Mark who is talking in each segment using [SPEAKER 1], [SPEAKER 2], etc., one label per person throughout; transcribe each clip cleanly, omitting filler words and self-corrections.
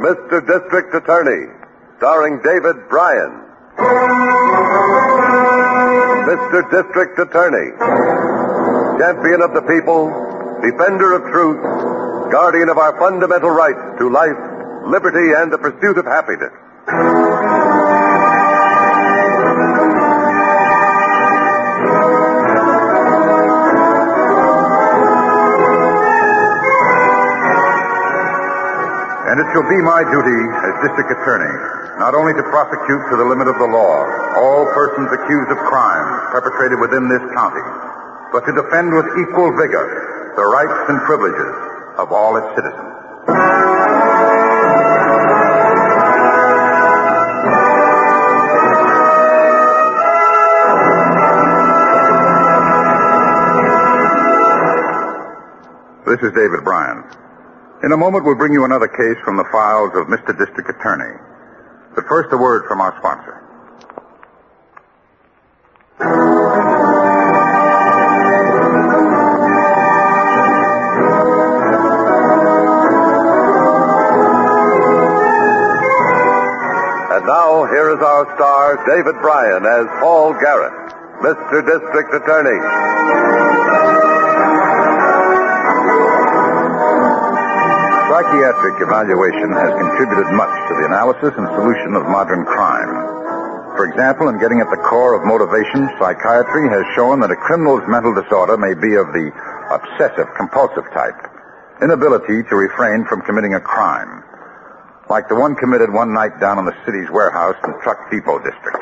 [SPEAKER 1] Mr. District Attorney, starring David Bryan. Mr. District Attorney, champion of the people, defender of truth, guardian of our fundamental rights to life, liberty, and the pursuit of happiness.
[SPEAKER 2] And it shall be my duty as district attorney not only to prosecute to the limit of the law all persons accused of crimes perpetrated within this county, but to defend with equal vigor the rights and privileges of all its citizens. This is David Bryan. In a moment, we'll bring you another case from the files of Mr. District Attorney. But first, a word from our sponsor.
[SPEAKER 1] And now, here is our star, David Bryan, as Paul Garrett, Mr. District Attorney.
[SPEAKER 2] Psychiatric evaluation has contributed much to the analysis and solution of modern crime. For example, in getting at the core of motivation, psychiatry has shown that a criminal's mental disorder may be of the obsessive-compulsive type, inability to refrain from committing a crime, like the one committed one night down in the city's warehouse and truck depot district.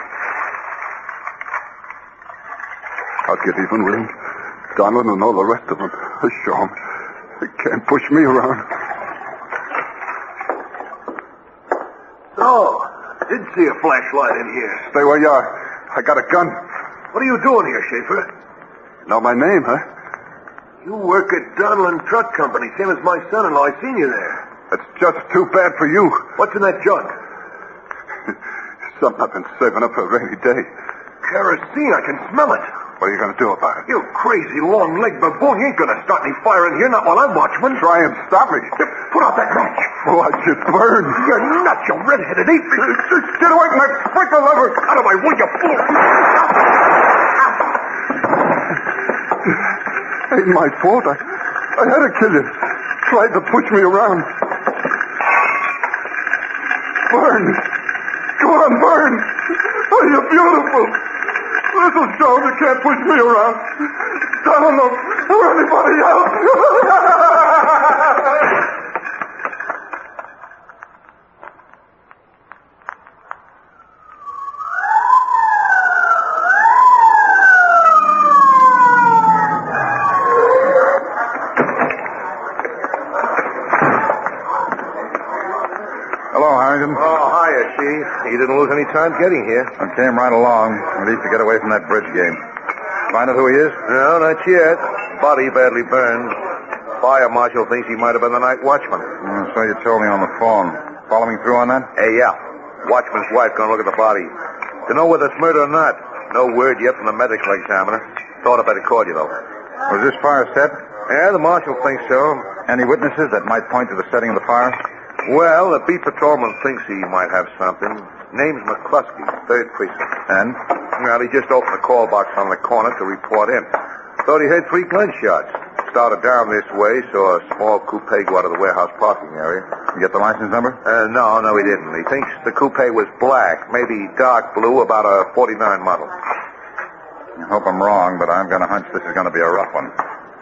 [SPEAKER 3] I'll get even with him. Donald and all the rest of them. I'll show them. They can't push me around.
[SPEAKER 4] So, did see a flashlight in here.
[SPEAKER 3] Stay where you are. I got a gun.
[SPEAKER 4] What are you doing here, Schaefer?
[SPEAKER 3] Know my name, huh?
[SPEAKER 4] You work at Donlin Truck Company, same as my son-in-law. I seen you there.
[SPEAKER 3] That's just too bad for you.
[SPEAKER 4] What's in that jug?
[SPEAKER 3] Something I've been saving up for a rainy day.
[SPEAKER 4] Kerosene. I can smell it.
[SPEAKER 3] What are you going to do about it?
[SPEAKER 4] You crazy long-legged baboon. You ain't going to start any fire in here, not while I'm watchman.
[SPEAKER 3] Try and stop me.
[SPEAKER 4] Put out that match.
[SPEAKER 3] Watch it burn.
[SPEAKER 4] You're nuts, you red-headed ape.
[SPEAKER 3] Get away from that sprinkler lever.
[SPEAKER 4] Out of my way, you fool.
[SPEAKER 3] Ain't my fault. I had to kill you. Tried to push me around. Burn. Go on, burn. Oh, you're beautiful. This'll show you can't push me around. Donald or anybody else.
[SPEAKER 2] Hello, Harrington.
[SPEAKER 4] Oh, hiya, Chief. You didn't lose any time getting here.
[SPEAKER 2] I came right along. Relieved to get away from that bridge game. Find out who he is?
[SPEAKER 4] No, not yet. Body badly burned. Fire marshal thinks he might have been the night watchman.
[SPEAKER 2] So you told me on the phone. Following through on that?
[SPEAKER 4] Yeah. Watchman's wife gonna look at the body. To know whether it's murder or not. No word yet from the medical examiner. Thought I'd better call you, though.
[SPEAKER 2] Was this fire set?
[SPEAKER 4] Yeah, the marshal thinks so.
[SPEAKER 2] Any witnesses that might point to the setting of the fire?
[SPEAKER 4] Well, the beat patrolman thinks he might have something. Name's McCluskey, 3rd Precinct.
[SPEAKER 2] And?
[SPEAKER 4] Well, he just opened the call box on the corner to report in. Thought he heard 3 gunshots. Started down this way, saw a small coupe go out of the warehouse parking area.
[SPEAKER 2] You get the license number?
[SPEAKER 4] No, he didn't. He thinks the coupe was black, maybe dark blue, about a 49 model.
[SPEAKER 2] I hope I'm wrong, but I'm going to hunch this is going to be a rough one.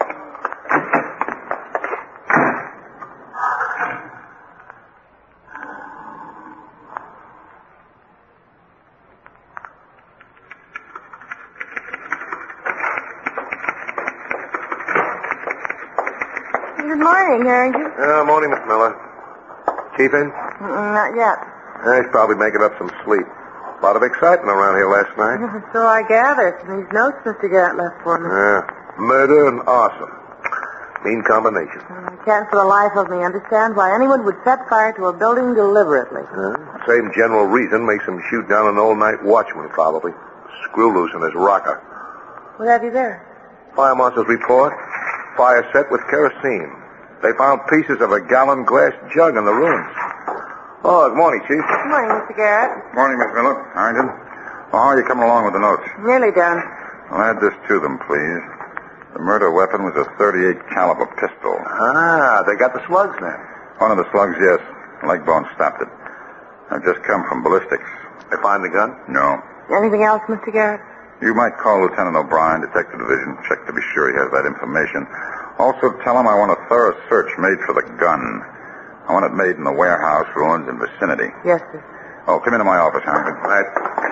[SPEAKER 5] Good morning, Harrington.
[SPEAKER 4] Morning, Miss Miller. Chief in?
[SPEAKER 5] Not yet.
[SPEAKER 4] He's probably making up some sleep. A lot of excitement around here last night.
[SPEAKER 5] So I gather from these notes Mr. Garrett left for me.
[SPEAKER 4] Murder and arson. Mean combination.
[SPEAKER 5] I can't for the life of me understand why anyone would set fire to a building deliberately.
[SPEAKER 4] Same general reason makes him shoot down an all-night watchman, probably. Screw loose in his rocker.
[SPEAKER 5] What have you there?
[SPEAKER 4] Fire marshal's report. Fire set with kerosene. They found pieces of a gallon glass jug in the ruins. Oh, good morning, Chief.
[SPEAKER 5] Good morning, Mr. Garrett.
[SPEAKER 2] Morning, Miss Miller. Harrington. Well, how are you coming along with the notes?
[SPEAKER 5] Nearly done.
[SPEAKER 2] I'll add this to them, please. The murder weapon was a .38 caliber pistol.
[SPEAKER 4] Ah, they got the slugs now.
[SPEAKER 2] One of the slugs, yes. Leg bone stopped it. I've just come from ballistics.
[SPEAKER 4] They find the gun?
[SPEAKER 2] No.
[SPEAKER 5] Anything else, Mr. Garrett?
[SPEAKER 2] You might call Lieutenant O'Brien, Detective Division, check to be sure he has that information. Also tell him I want a thorough search made for the gun. I want it made in the warehouse, ruins, and vicinity.
[SPEAKER 5] Yes, sir.
[SPEAKER 2] Oh, come into my office, Harrington.
[SPEAKER 4] Right.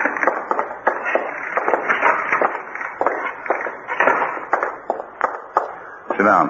[SPEAKER 2] Sit down.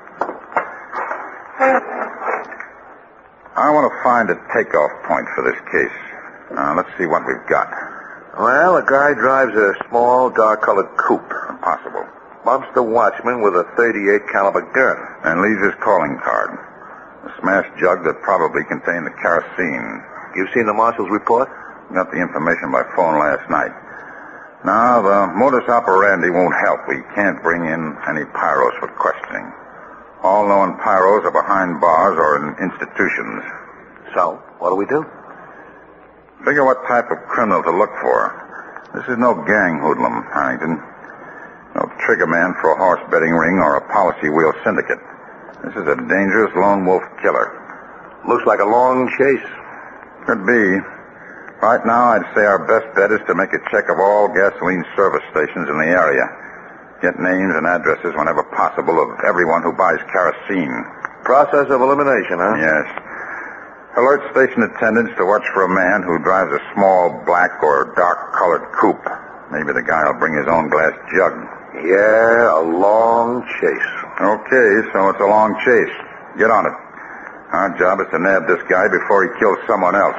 [SPEAKER 2] I want to find a takeoff point for this case. Let's see what we've got.
[SPEAKER 4] Well, a guy drives a small, dark-colored coupe.
[SPEAKER 2] Impossible.
[SPEAKER 4] Bumps the watchman with a .38 caliber gun.
[SPEAKER 2] And leaves his calling card. A smashed jug that probably contained the kerosene.
[SPEAKER 4] You've seen the marshal's report?
[SPEAKER 2] Got the information by phone last night. Now, the modus operandi won't help. We can't bring in any pyros for questioning. All known pyros are behind bars or in institutions.
[SPEAKER 4] So, what do we do?
[SPEAKER 2] Figure what type of criminal to look for. This is no gang hoodlum, Harrington. No trigger man for a horse betting ring or a policy wheel syndicate. This is a dangerous lone wolf killer.
[SPEAKER 4] Looks like a long chase.
[SPEAKER 2] Could be. Right now, I'd say our best bet is to make a check of all gasoline service stations in the area. Get names and addresses whenever possible of everyone who buys kerosene.
[SPEAKER 4] Process of elimination, huh?
[SPEAKER 2] Yes. Alert station attendants to watch for a man who drives a small black or dark-colored coupe. Maybe the guy will bring his own glass jug.
[SPEAKER 4] Yeah, a long chase.
[SPEAKER 2] Okay, so it's a long chase. Get on it. Our job is to nab this guy before he kills someone else.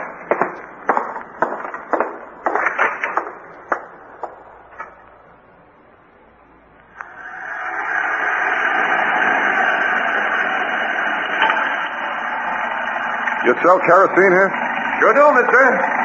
[SPEAKER 3] You sell kerosene here?
[SPEAKER 4] Sure do, mister.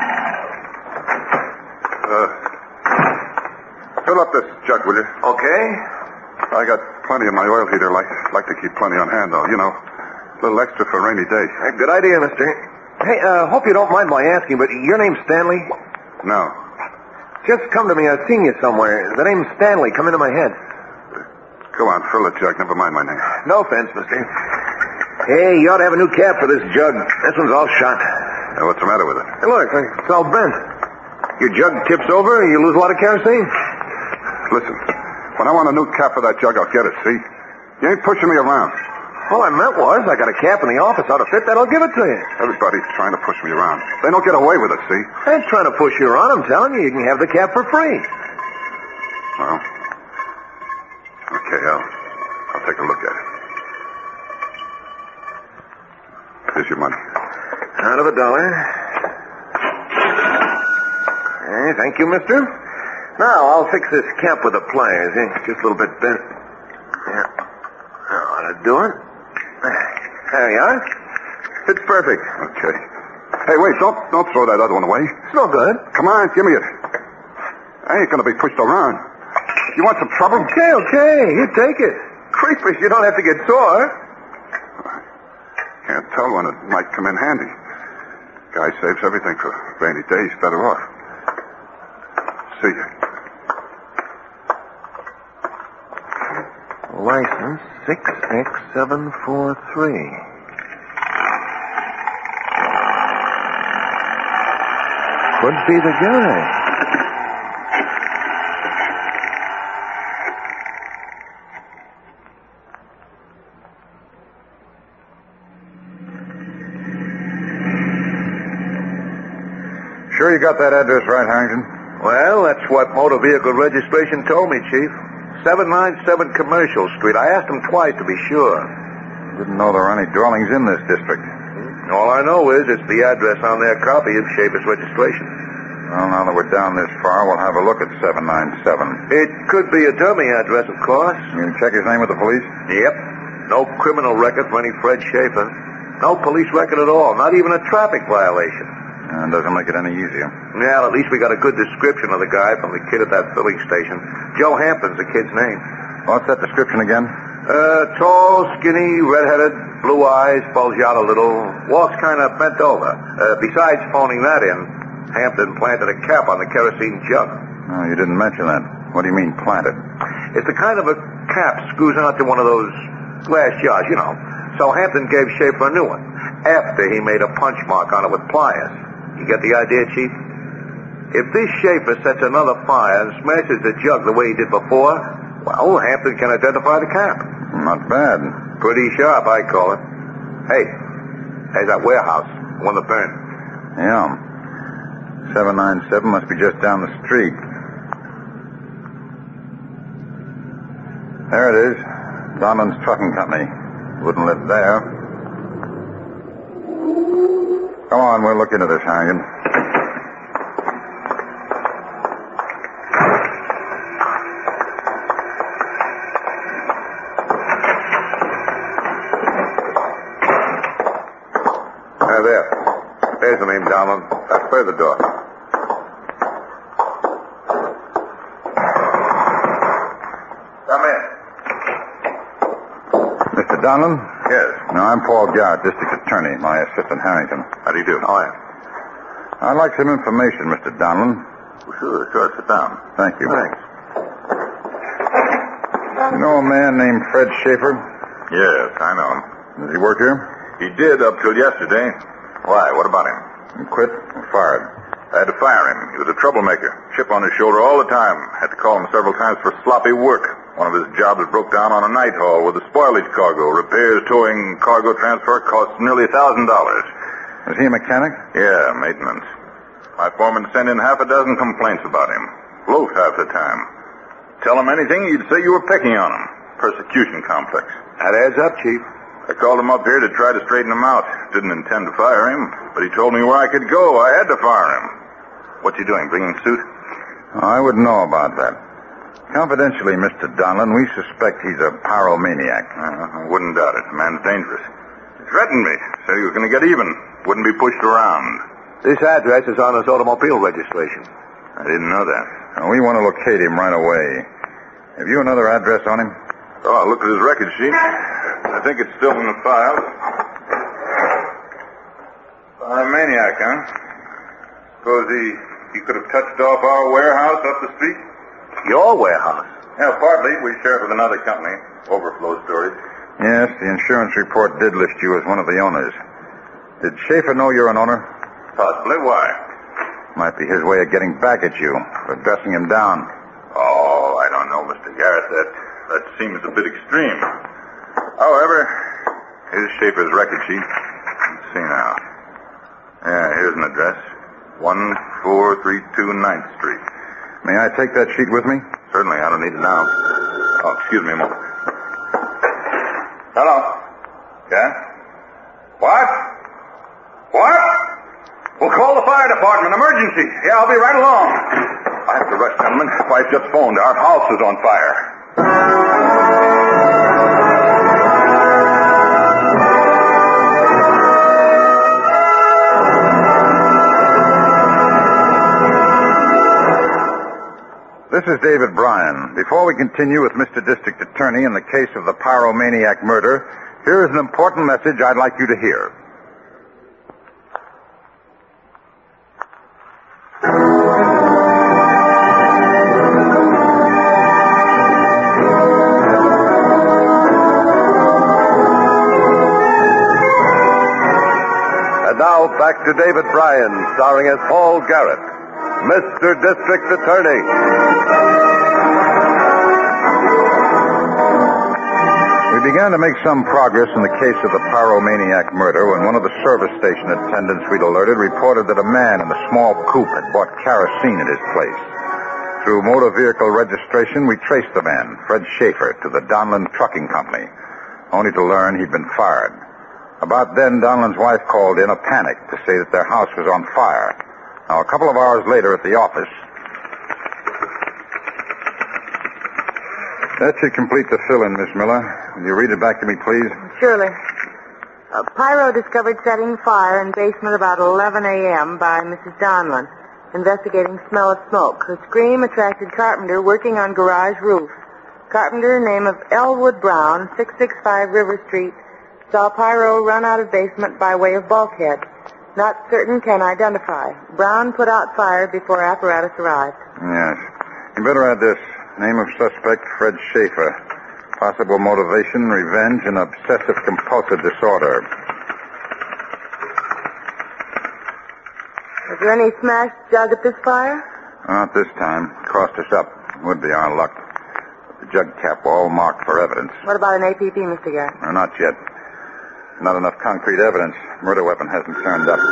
[SPEAKER 3] Fill up this jug, will you?
[SPEAKER 4] Okay.
[SPEAKER 3] I got plenty in my oil heater. Like to keep plenty on hand, though. You know, a little extra for a rainy day.
[SPEAKER 4] Good idea, mister. Hey, hope you don't mind my asking, but your name's Stanley?
[SPEAKER 3] No.
[SPEAKER 4] Just come to me. I've seen you somewhere. The name's Stanley. Come into my head.
[SPEAKER 3] Go on, fill the jug. Never mind my name.
[SPEAKER 4] No offense, mister. Hey, you ought to have a new cap for this jug. This one's all shot.
[SPEAKER 3] What's the matter with it?
[SPEAKER 4] Hey, look, it's all bent. Your jug tips over, and you lose a lot of kerosene.
[SPEAKER 3] Listen, when I want a new cap for that jug, I'll get it, see? You ain't pushing me around.
[SPEAKER 4] All I meant was, I got a cap in the office out of fit that I'll give it to you.
[SPEAKER 3] Everybody's trying to push me around. They don't get away with it, see?
[SPEAKER 4] I ain't trying to push you around. I'm telling you, you can have the cap for free.
[SPEAKER 3] Well, okay, I'll take a look at it. Here's your money.
[SPEAKER 4] Out of $1. Hey, thank you, mister. Now, I'll fix this cap with the pliers. Just a little bit bent. Yeah. That ought to do it. There you are. Fits perfect.
[SPEAKER 3] Okay. Hey, wait, don't throw that other one away.
[SPEAKER 4] It's no good.
[SPEAKER 3] Come on, give me it. I ain't gonna be pushed around. You want some trouble?
[SPEAKER 4] Okay. You take it. Creepers, you don't have to get sore.
[SPEAKER 3] Can't tell when it might come in handy. Guy saves everything for rainy days. Better off. See you.
[SPEAKER 4] License 6X743. Could be the guy.
[SPEAKER 2] Sure you got that address right, Harrington?
[SPEAKER 4] Well, that's what motor vehicle registration told me, Chief. 797 Commercial Street. I asked him twice to be sure.
[SPEAKER 2] Didn't know there were any dwellings in this district.
[SPEAKER 4] All I know is it's the address on their copy of Schaefer's registration.
[SPEAKER 2] Well, now that we're down this far, we'll have a look at 797.
[SPEAKER 4] It could be a dummy address, of course.
[SPEAKER 2] You can check his name with the police?
[SPEAKER 4] Yep. No criminal record for any Fred Schaefer. No police record at all. Not even a traffic violation.
[SPEAKER 2] And doesn't make it any easier.
[SPEAKER 4] Yeah, at least we got a good description of the guy from the kid at that filling station. Joe Hampton's the kid's name.
[SPEAKER 2] What's that description again? Tall, skinny, red-headed, blue eyes, bulge out a little, walks kind of bent over. Besides phoning that in, Hampton planted a cap on the kerosene jug.
[SPEAKER 6] Oh, you didn't mention that. What do you mean, planted?
[SPEAKER 2] It's the kind of a cap screws onto one of those glass jars, you know. So Hampton gave Schaefer a new one after he made a punch mark on it with pliers. You get the idea, Chief? If this Schaefer sets another fire and smashes the jug the way he did before, well, Hampton can identify the cap.
[SPEAKER 6] Not bad.
[SPEAKER 2] Pretty sharp, I call it. Hey, there's that warehouse, the one that burned.
[SPEAKER 6] Yeah. 797 must be just down the street. There it is. Donlan's Trucking Company. Wouldn't live there. Come on, we'll look into this, Harrigan.
[SPEAKER 2] There. There's the name, Donlan. That's where the door. Come in.
[SPEAKER 6] Mr. Donlan?
[SPEAKER 2] Yes.
[SPEAKER 6] No, I'm Paul Garrett, District Attorney, my assistant Harrington.
[SPEAKER 2] How do you do? Oh, yeah.
[SPEAKER 6] I'd like some information, Mr. Donlan.
[SPEAKER 2] Sure. Sit down.
[SPEAKER 6] Thank you.
[SPEAKER 2] Thanks.
[SPEAKER 6] You know a man named Fred Schaefer?
[SPEAKER 2] Yes, I know him.
[SPEAKER 6] Does he work here?
[SPEAKER 2] He did up till yesterday. Why? What about him?
[SPEAKER 6] He quit or fired?
[SPEAKER 2] I had to fire him. He was a troublemaker. Chip on his shoulder all the time. Had to call him several times for sloppy work. One of his jobs broke down on a night haul with a spoilage cargo. Repairs, towing, cargo transfer cost nearly $1,000.
[SPEAKER 6] Was he a mechanic?
[SPEAKER 2] Yeah, maintenance. My foreman sent in half a dozen complaints about him. Loaf half the time. Tell him anything, he'd say you were picking on him. Persecution complex. That adds up, Chief. I called him up here to try to straighten him out. Didn't intend to fire him, but he told me where I could go. I had to fire him. What's he doing, bringing suit?
[SPEAKER 6] I wouldn't know about that. Confidentially, Mr. Donlan, we suspect he's a pyromaniac.
[SPEAKER 2] I wouldn't doubt it. The man's dangerous. He threatened me. Said he was going to get even. Wouldn't be pushed around. This address is on his automobile registration. I didn't know that.
[SPEAKER 6] We want to locate him right away. Have you another address on him?
[SPEAKER 2] Oh, I looked at his record sheet. I think it's still in the file. Pyromaniac, huh? Suppose he could have touched off our warehouse up the street? Your warehouse? Yeah, partly. We share it with another company, Overflow Storage.
[SPEAKER 6] Yes, the insurance report did list you as one of the owners. Did Schaefer know you're an owner?
[SPEAKER 2] Possibly. Why?
[SPEAKER 6] Might be his way of getting back at you, for dressing him down.
[SPEAKER 2] Oh, I don't know, Mr. Garrett. That seems a bit extreme. However, here's Schaefer's record sheet. Let's see now. Yeah, here's an address. 1432 9th Street.
[SPEAKER 6] May I take that sheet with me?
[SPEAKER 2] Certainly, I don't need it now. Oh, excuse me a moment. Hello? Yeah? What? We'll call the fire department. Emergency. Yeah, I'll be right along. I have to rush, gentlemen. Wife just phoned. Our house is on fire.
[SPEAKER 6] This is David Bryan. Before we continue with Mr. District Attorney in the case of the pyromaniac murder, here is an important message I'd like you to hear.
[SPEAKER 1] And now back to David Bryan, starring as Paul Garrett, Mr. District Attorney.
[SPEAKER 6] We began to make some progress in the case of the pyromaniac murder when one of the service station attendants we'd alerted reported that a man in a small coupe had bought kerosene at his place. Through motor vehicle registration, we traced the man, Fred Schaefer, to the Donlan Trucking Company, only to learn he'd been fired. About then, Donlan's wife called in a panic to say that their house was on fire. Now, a couple of hours later at the office... That should complete the fill-in, Miss Miller. Will you read it back to me, please?
[SPEAKER 5] Surely. Pyro discovered setting fire in basement about 11 a.m. by Mrs. Donlan. Investigating smell of smoke. Her scream attracted carpenter working on garage roof. Carpenter, name of Elwood Brown, 665 River Street. Saw pyro run out of basement by way of bulkhead. Not certain, can identify. Brown put out fire before apparatus arrived.
[SPEAKER 6] Yes. You better add this. Name of suspect, Fred Schaefer. Possible motivation, revenge, and obsessive-compulsive disorder.
[SPEAKER 5] Was there any smashed jug at this fire?
[SPEAKER 6] Not this time. Cost us up. Would be our luck. The jug cap all marked for evidence.
[SPEAKER 5] What about an APP, Mr. Garrett?
[SPEAKER 6] Not yet. Not enough concrete evidence. Murder weapon hasn't turned up.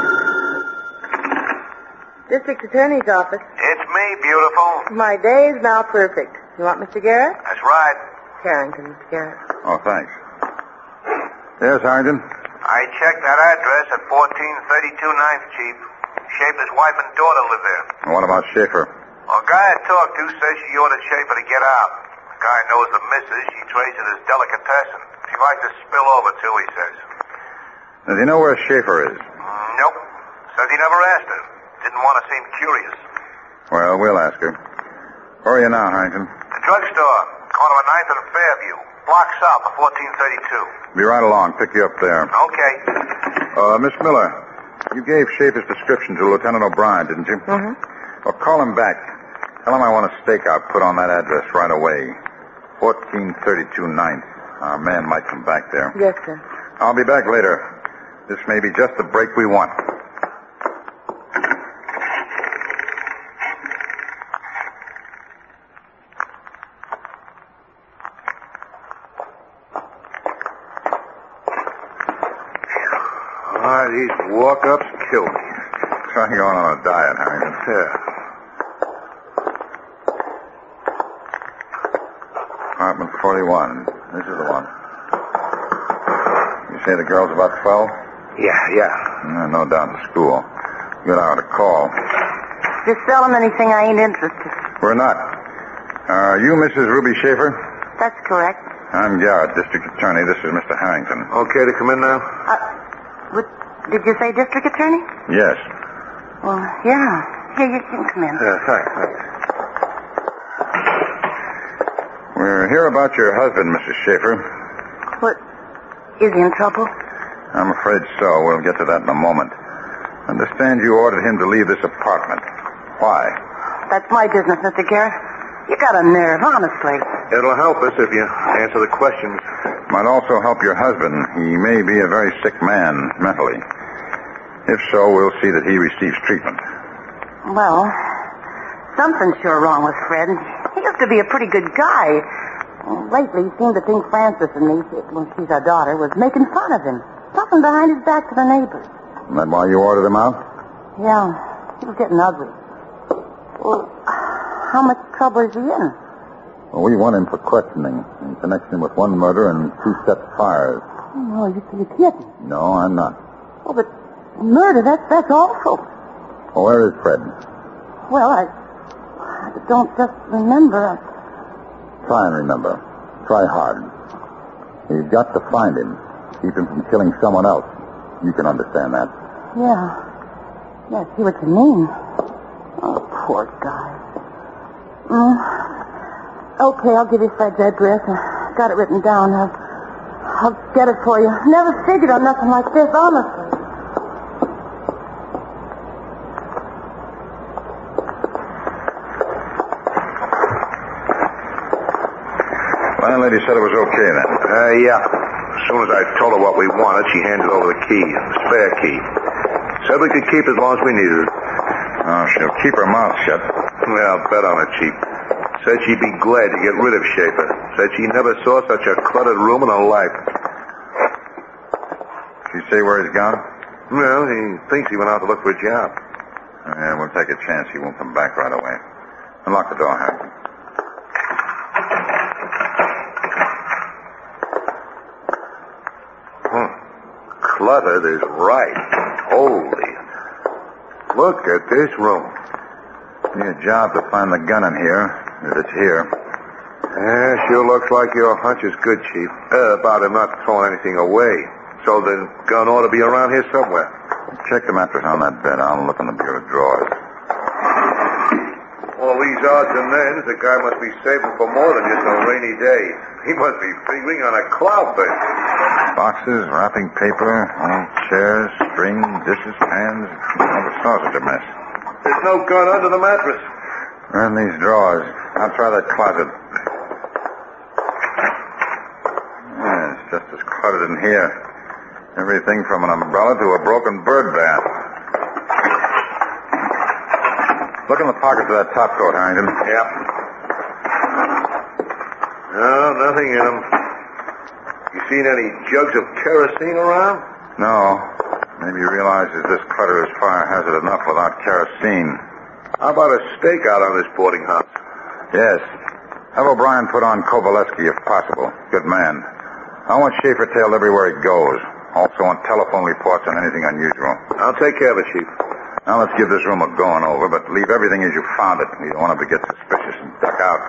[SPEAKER 5] District Attorney's office.
[SPEAKER 4] It's me, beautiful.
[SPEAKER 5] My day is now perfect. You want Mr. Garrett?
[SPEAKER 4] That's right.
[SPEAKER 5] Carrington, Mr. Garrett.
[SPEAKER 6] Oh, thanks. Yes, Harrington?
[SPEAKER 4] I checked that address at 1432 9th, Chief. Schaefer's wife and daughter live there.
[SPEAKER 6] What about Schaefer?
[SPEAKER 4] Well, a guy I talked to says she ordered Schaefer to get out. The guy knows the missus. She trades it as delicatessen. She likes to spill over, too, he says.
[SPEAKER 6] Does he know where Schaefer is?
[SPEAKER 4] Nope. Says he never asked her. Didn't want to seem curious.
[SPEAKER 6] Well, we'll ask her. Where are you now, Harrington?
[SPEAKER 4] The drugstore, corner of 9th and Fairview. Block south of 1432.
[SPEAKER 6] Be right along. Pick you up there.
[SPEAKER 4] Okay.
[SPEAKER 6] Miss Miller, you gave Schaefer's description to Lieutenant O'Brien, didn't you?
[SPEAKER 5] Mm-hmm.
[SPEAKER 6] Well, call him back. Tell him I want a stakeout put on that address right away. 1432 9th. Our man might come back there.
[SPEAKER 5] Yes, sir.
[SPEAKER 6] I'll be back later. This may be just the break we want.
[SPEAKER 4] These walk-ups kill me.
[SPEAKER 6] Try going on a diet, Harrington.
[SPEAKER 4] Yeah.
[SPEAKER 6] Apartment 41. This is the one. You say the girl's about 12?
[SPEAKER 4] Yeah.
[SPEAKER 6] No doubt in school. Good hour to call.
[SPEAKER 5] Just sell him anything I ain't interested.
[SPEAKER 6] We're not. Are you Mrs. Ruby Schaefer?
[SPEAKER 5] That's correct.
[SPEAKER 6] I'm Garrett, District Attorney. This is Mr. Harrington.
[SPEAKER 4] Okay to come in now?
[SPEAKER 5] Did you say district attorney?
[SPEAKER 6] Yes.
[SPEAKER 5] Well, yeah. Here, you can come in.
[SPEAKER 4] Thanks.
[SPEAKER 6] We're here about your husband, Mrs. Schaefer.
[SPEAKER 5] What? Is he in trouble?
[SPEAKER 6] I'm afraid so. We'll get to that in a moment. Understand you ordered him to leave this apartment. Why?
[SPEAKER 5] That's my business, Mr. Garrett. You got a nerve, honestly.
[SPEAKER 4] It'll help us if you answer the questions.
[SPEAKER 6] Might also help your husband. He may be a very sick man mentally. If so, we'll see that he receives treatment.
[SPEAKER 5] Well, something's sure wrong with Fred. He used to be a pretty good guy. Lately, he seemed to think Frances and me, when she's our daughter, was making fun of him. Talking behind his back to the neighbors.
[SPEAKER 6] Isn't that why you ordered him out?
[SPEAKER 5] Yeah, he was getting ugly. Well, how much trouble is he in?
[SPEAKER 6] Well, we want him for questioning in connection with one murder and 2 set fires.
[SPEAKER 5] Oh, you're kidding.
[SPEAKER 6] No, I'm not.
[SPEAKER 5] Oh, but murder, that's awful.
[SPEAKER 6] Well, where is Fred?
[SPEAKER 5] Well, I don't just remember.
[SPEAKER 6] Try and remember. Try hard. You've got to find him. Keep him from killing someone else. You can understand that.
[SPEAKER 5] Yeah. Yeah, I see what you mean. Oh, poor guy. Okay, I'll give you Fred's address. I got it written down. I'll get it for you. Never figured on nothing like this, honestly.
[SPEAKER 6] Landlady said it was okay then.
[SPEAKER 4] Yeah. As soon as I told her what we wanted, she handed over the key, the spare key. Said we could keep it as long as we needed it.
[SPEAKER 6] Oh, she'll keep her mouth shut.
[SPEAKER 4] Well, bet on it, Chief. Said she'd be glad to get rid of Schaefer. Said she never saw such a cluttered room in her life.
[SPEAKER 6] She say where he's gone?
[SPEAKER 4] Well, he thinks he went out to look for a job.
[SPEAKER 6] Yeah, we'll take a chance he won't come back right away. Unlock the door, Harrington.
[SPEAKER 4] Cluttered is right. Holy. Look at this room.
[SPEAKER 6] Need a job to find the gun in here, if it's here.
[SPEAKER 4] Yeah, sure looks like your hunch is good, Chief. About him not throwing anything away. So the gun ought to be around here somewhere.
[SPEAKER 6] Check the mattress on that bed. I'll look in the bureau drawers.
[SPEAKER 4] All these these odds and ends, the guy must be saving for more than just a rainy day. He must be figuring on a cloudburst.
[SPEAKER 6] Boxes, wrapping paper, old chairs, string, dishes, pans, all the sausage a mess.
[SPEAKER 4] There's no gun under the mattress.
[SPEAKER 6] They're in these drawers. I'll try that closet. Yeah, it's just as cluttered in here. Everything from an umbrella to a broken bird bath. Look in the pockets of that top coat, Harrington.
[SPEAKER 4] Yep. No, nothing in them. You seen any jugs of kerosene around?
[SPEAKER 6] No. Maybe he realizes this clutter is fire hazard enough without kerosene.
[SPEAKER 4] How about a stakeout on this boarding house?
[SPEAKER 6] Yes. Have O'Brien put on Kowaleski if possible. Good man. I want Schaefer tailed everywhere he goes. Also want telephone reports on anything unusual.
[SPEAKER 4] I'll take care of it, Chief.
[SPEAKER 6] Now let's give this room a going over, but leave everything as you found it. We don't want him to get suspicious and duck out.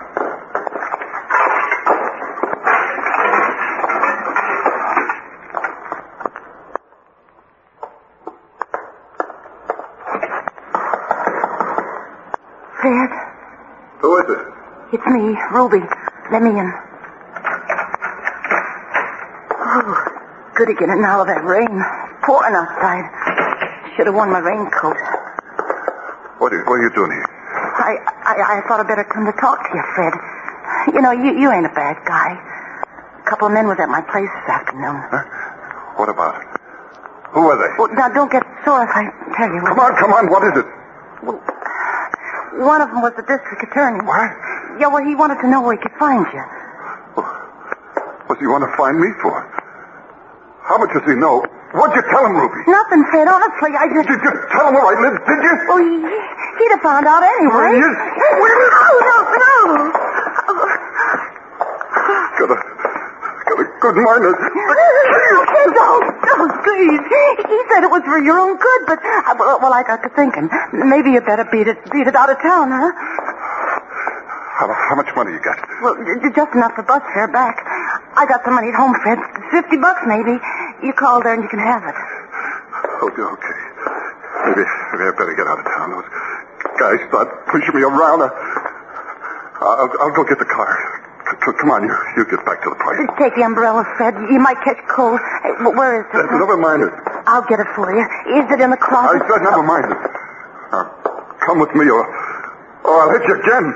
[SPEAKER 5] Fred?
[SPEAKER 3] Who is it?
[SPEAKER 5] It's me, Ruby. Let me in. Oh, good to get in out of that rain. Pouring outside. Should have worn my raincoat.
[SPEAKER 3] What are you doing here?
[SPEAKER 5] I thought I'd better come to talk to you, Fred. You know, you ain't a bad guy. A couple of men was at my place this afternoon.
[SPEAKER 3] Huh? What about it? Who are they?
[SPEAKER 5] Well, now, don't get sore if I tell you.
[SPEAKER 3] Come on. What is it?
[SPEAKER 5] Well, one of them was the district attorney.
[SPEAKER 3] What?
[SPEAKER 5] Yeah, well, he wanted to know where he could find you.
[SPEAKER 3] What does he want to find me for? How much does he know? What'd you tell him, Ruby?
[SPEAKER 5] Nothing, Fred. Honestly, I just...
[SPEAKER 3] Did you tell him where I live, did you?
[SPEAKER 5] Well, he'd have found out anyway.
[SPEAKER 3] Where he is?
[SPEAKER 5] No.
[SPEAKER 3] Got a good mind.
[SPEAKER 5] Don't, please. He said it was for your own good, but, well, I got to thinking. Maybe you better beat it out of town, huh?
[SPEAKER 3] How much money you got?
[SPEAKER 5] Well, just enough for bus fare back. I got some money at home, Fred. $50 maybe. You call there and you can have it.
[SPEAKER 3] Okay. Maybe I better get out of town. Those guys start pushing me around. I'll go get the car. Come on, you get back to the place.
[SPEAKER 5] Take the umbrella, Fred. You might catch cold. Hey, where is it?
[SPEAKER 3] Never mind it.
[SPEAKER 5] I'll get it for you. Is it in the closet?
[SPEAKER 3] I said never mind it. Come with me or I'll hit you again.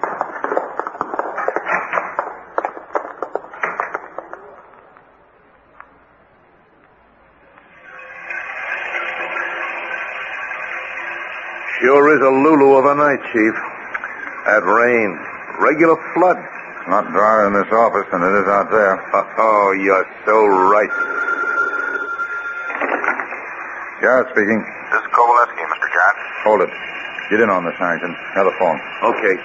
[SPEAKER 4] Sure is a Lulu of a night, Chief. That rain. Regular flood.
[SPEAKER 6] Not drier in this office than it is out there.
[SPEAKER 4] Oh, you're so right.
[SPEAKER 6] Garrett speaking.
[SPEAKER 2] This is Kowaleski, Mr. Garrett.
[SPEAKER 6] Hold it. Get in on this, Harrington. Have the phone.
[SPEAKER 4] Okay.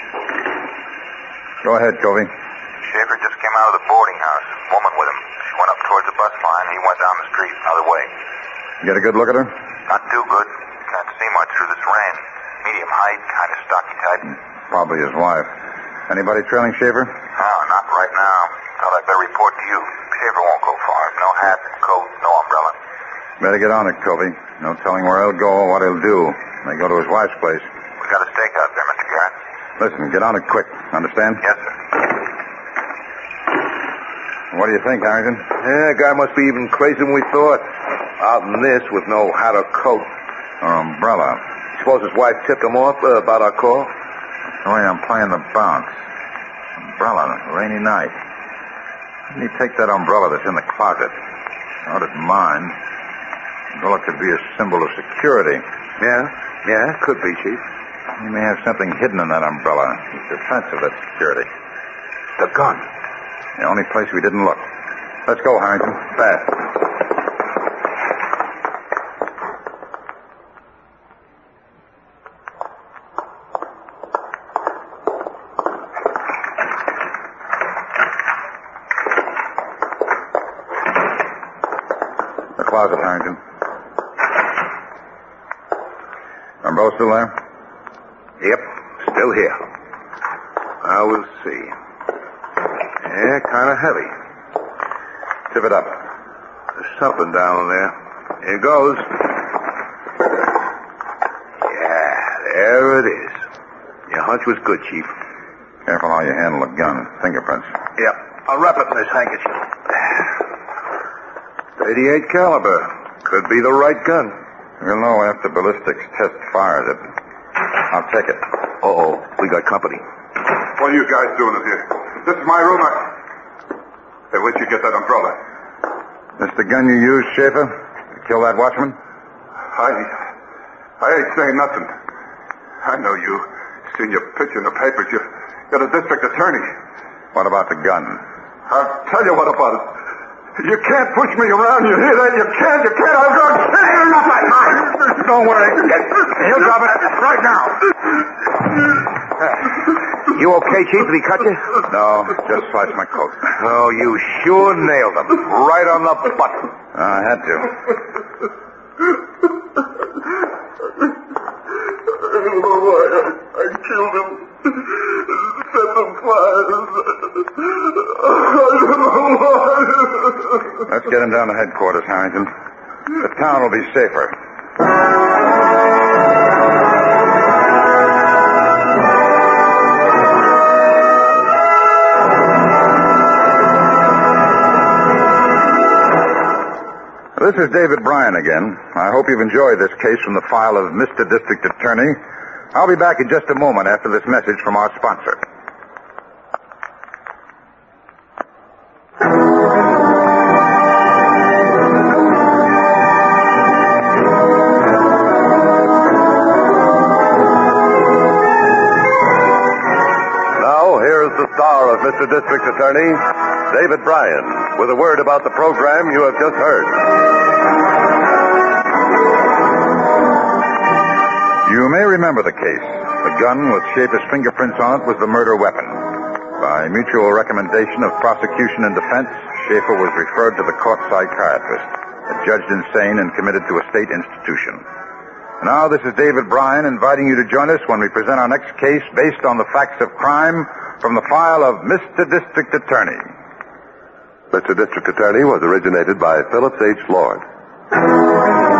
[SPEAKER 6] Go ahead, Covey.
[SPEAKER 2] Schaefer just came out of the boarding house. Woman with him. She went up towards the bus line. He went down the street, other way.
[SPEAKER 6] You get a good look at her?
[SPEAKER 2] Not too good. Can't see much through this rain. Medium height, kind of stocky type.
[SPEAKER 6] Probably his wife. Anybody trailing Schaefer?
[SPEAKER 2] No, not right now. Thought I'd better report to you. Schaefer won't go far. No hat, coat, no umbrella.
[SPEAKER 6] Better get on it, Covey. No telling where he'll go or what he'll do. May go to his wife's place.
[SPEAKER 2] We got a stake out there, Mr. Garrett.
[SPEAKER 6] Listen, get on it quick. Understand?
[SPEAKER 2] Yes, sir.
[SPEAKER 6] What do you think, Harrington?
[SPEAKER 4] Yeah, guy must be even crazier than we thought. Out in this with no hat or coat.
[SPEAKER 6] Or umbrella.
[SPEAKER 4] Suppose his wife tipped him off about our call?
[SPEAKER 6] That's the way I'm playing the bounce. Umbrella, rainy night. Didn't he take that umbrella that's in the closet? Not at mine. Umbrella could be a symbol of security.
[SPEAKER 4] Yeah, could be, Chief.
[SPEAKER 6] He may have something hidden in that umbrella. He's defensive, that security.
[SPEAKER 3] The gun.
[SPEAKER 6] The only place we didn't look. Let's go, Harrington. Fast. The closet, Harrington. Umbrella still there?
[SPEAKER 4] Yep, still here. Now we'll see. Yeah, kind of heavy.
[SPEAKER 6] Tip it up.
[SPEAKER 4] There's something down there. Here goes. Yeah, there it is. You Hunch was good, Chief.
[SPEAKER 2] Careful how you handle a gun. Fingerprints.
[SPEAKER 6] Yep. I'll wrap it in this handkerchief.
[SPEAKER 2] 38 caliber. Could be the right gun. We'll know after ballistics test fires it. I'll take it.
[SPEAKER 4] Uh-oh. We got company.
[SPEAKER 3] What are you guys doing in here? This is my room. Hey, where'd you get that umbrella?
[SPEAKER 2] This the gun you used, Schaefer? To kill that watchman?
[SPEAKER 3] I ain't saying nothing. I know you. Seen your picture in the papers. You're the district attorney.
[SPEAKER 2] What about the gun?
[SPEAKER 3] I'll tell you what about it. You can't push me around. You hear that? You can't. I'm going to say enough like mine.
[SPEAKER 2] Don't worry. He'll drop it right now.
[SPEAKER 4] You okay, Chief? Did he cut you?
[SPEAKER 2] No, just sliced my coat.
[SPEAKER 4] Oh, you sure nailed him. Right on the button.
[SPEAKER 2] I had to.
[SPEAKER 3] I don't know why I killed him. Set them fires. I don't know why.
[SPEAKER 2] Let's get him down to headquarters, Harrington. The town will be safer. This is David Bryan again. I hope you've enjoyed this case from the file of Mr. District Attorney. I'll be back in just a moment after this message from our sponsor.
[SPEAKER 1] Now, here's the star of Mr. District Attorney, David Bryan, with a word about the program you have just heard.
[SPEAKER 2] You may remember the case. The gun with Schaefer's fingerprints on it was the murder weapon. By mutual recommendation of prosecution and defense, Schaefer was referred to the court psychiatrist, adjudged insane and committed to a state institution. Now, this is David Bryan inviting you to join us when we present our next case based on the facts of crime from the file of Mr. District Attorney.
[SPEAKER 1] Mr. District Attorney was originated by Phillips H. Lord.